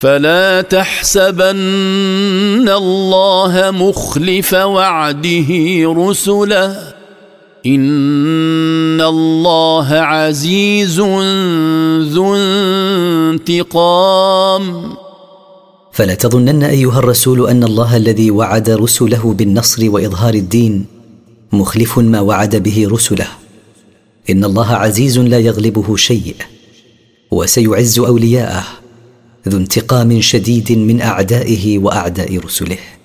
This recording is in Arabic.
فلا تحسبن الله مخلف وعده رسله إن الله عزيز ذو انتقام. فلا تظنن أيها الرسول أن الله الذي وعد رسله بالنصر وإظهار الدين مخلف ما وعد به رسله. إن الله عزيز لا يغلبه شيء، وسيعز أولياءه، ذو انتقام شديد من أعدائه وأعداء رسله.